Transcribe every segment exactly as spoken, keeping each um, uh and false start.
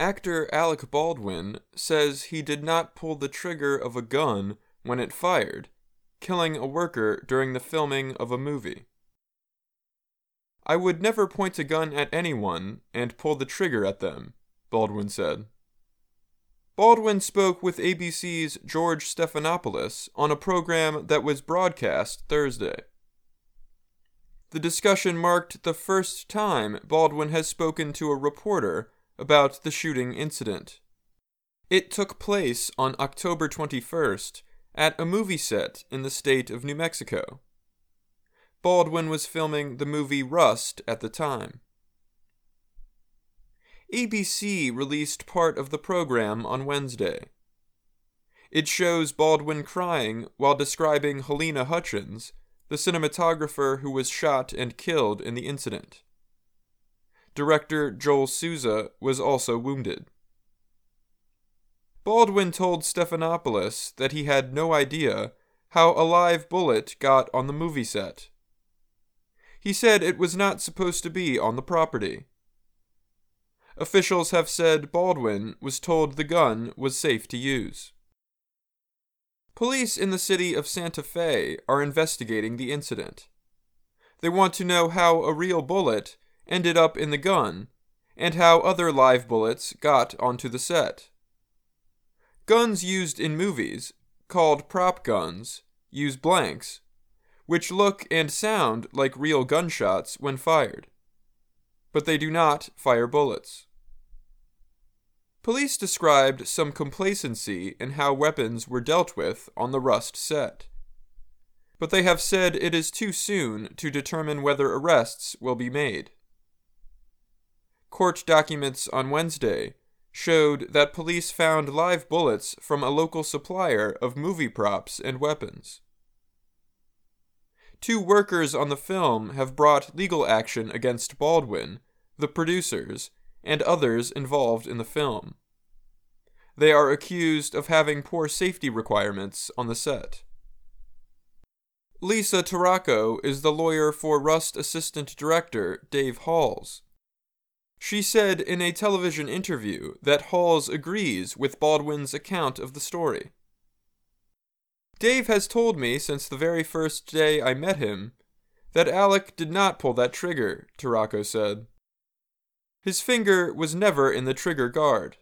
Actor Alec Baldwin says he did not pull the trigger of a gun when it fired, killing a worker during the filming of a movie. "I would never point a gun at anyone and pull the trigger at them," Baldwin said. Baldwin spoke with A B C's George Stephanopoulos on a program that was broadcast Thursday. The discussion marked the first time Baldwin has spoken to a reporter about the shooting incident. It took place on October twenty-first at a movie set in the state of New Mexico. Baldwin was filming the movie Rust at the time. A B C released part of the program on Wednesday. It shows Baldwin crying while describing Helena Hutchins, the cinematographer who was shot and killed in the incident. Director Joel Souza was also wounded. Baldwin told Stephanopoulos that he had no idea how a live bullet got on the movie set. He said it was not supposed to be on the property. Officials have said Baldwin was told the gun was safe to use. Police in the city of Santa Fe are investigating the incident. They want to know how a real bullet ended up in the gun and how other live bullets got onto the set. Guns used in movies, called prop guns, use blanks, which look and sound like real gunshots when fired, but they do not fire bullets. Police described some complacency in how weapons were dealt with on the Rust set, but they have said it is too soon to determine whether arrests will be made. Court documents on Wednesday showed that police found live bullets from a local supplier of movie props and weapons. Two workers on the film have brought legal action against Baldwin, the producers, and others involved in the film. They are accused of having poor safety requirements on the set. Lisa Tarraco is the lawyer for Rust assistant director Dave Halls. She said in a television interview that Halls agrees with Baldwin's account of the story. "Dave has told me since the very first day I met him that Alec did not pull that trigger," Tarraco said. "His finger was never in the trigger guard."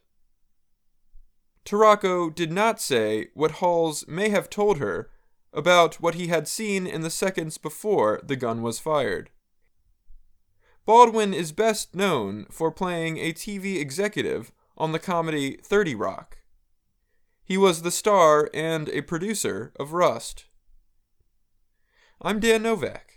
Tarraco did not say what Halls may have told her about what he had seen in the seconds before the gun was fired. Baldwin is best known for playing a T V executive on the comedy thirty Rock. He was the star and a producer of Rust. I'm Dan Novak.